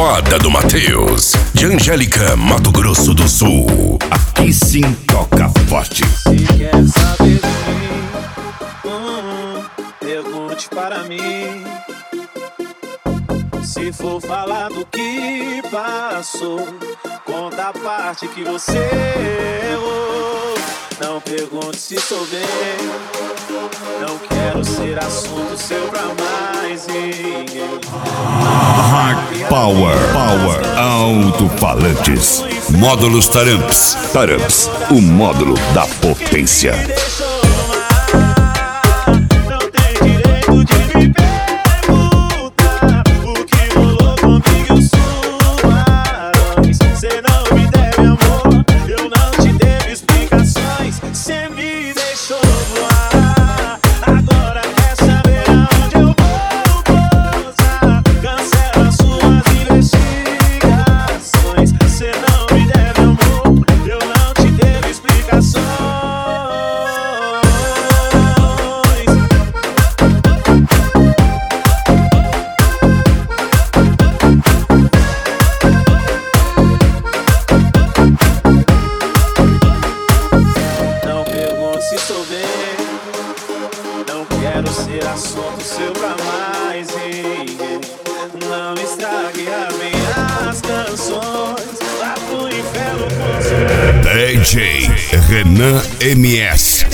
Levada do Matheus, de Angélica, Mato Grosso do Sul. Aqui sim toca forte. Se quer saber de mim, pergunte para mim. Se for falar do que passou, conta a parte que você errou. Não pergunte se sou bem, não quero ser assunto seu pra mais ninguém. Hard Power, alto-falantes, módulos Taramps. Taramps, o módulo da potência. Não tem direito de me perguntar o que rolou comigo e suas. Cê não me deve amor, eu não te devo explicações. Cê me deixou voar, agora quer saber aonde eu vou pousar. Cancela suas investigações. Cê não me deve amor, eu não te devo explicações. Não pergunte se sou bem, não quero ser assunto seu pra mais ninguém. Não estrague as minhas canções, vá pro inferno com seu. DJ Renan MS,